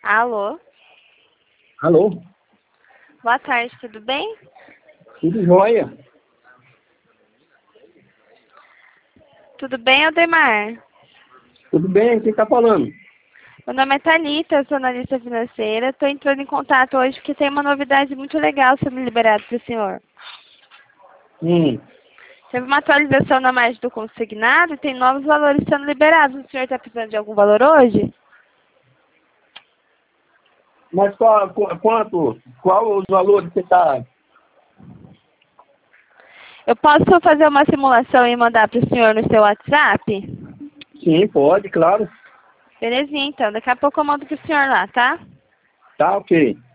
Alô? Alô? Boa tarde, tudo bem? Tudo jóia? Tudo bem, Aldemar? Tudo bem? Quem tá falando? Meu nome é Thalita, eu sou analista financeira. Estou entrando em contato hoje porque tem uma novidade muito legal sendo liberada para o senhor. Teve uma atualização na margem do consignado e tem novos valores sendo liberados. O senhor está precisando de algum valor hoje? Mas quanto? Qual os valores que você tá? Eu posso fazer uma simulação e mandar para o senhor no seu WhatsApp? Sim, pode, claro. Belezinha, então. Daqui a pouco eu mando para o senhor lá, tá? Tá, ok.